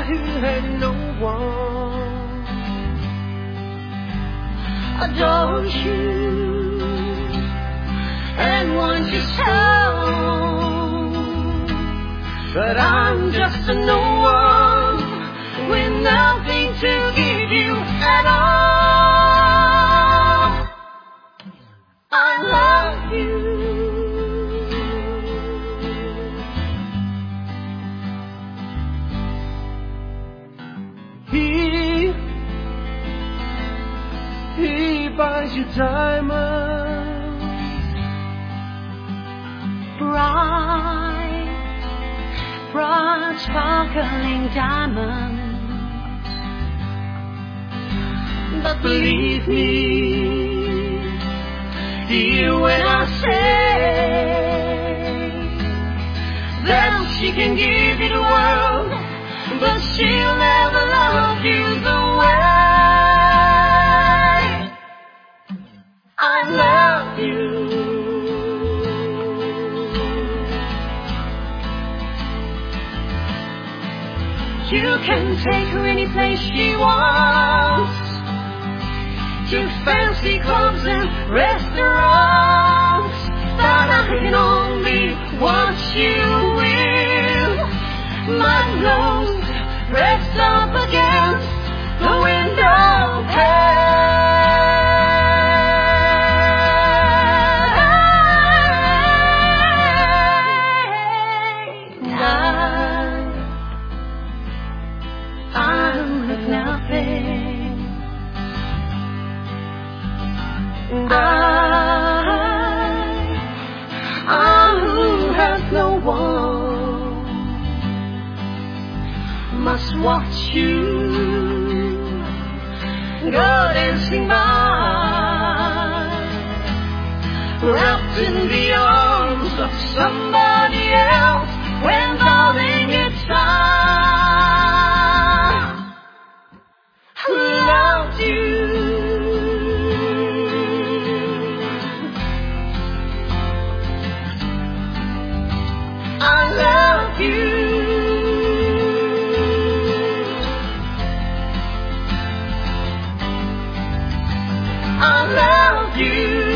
who had no one adores you and wants you so. But I'm just a no one with nothing to give you at all. I love you. He buys you diamonds, bright, bright, sparkling diamonds. But believe me, hear when I say that she can give you the world, but she'll never love you the way I love you. You can take her any place she wants, to fancy clubs and restaurants, but I can only watch you with my nose pressed up against the window pane. I'm with nothing. I who has no one must watch you go dancing by, wrapped in the arms of somebody else, when darling it's I who loves you. I love you. I love you.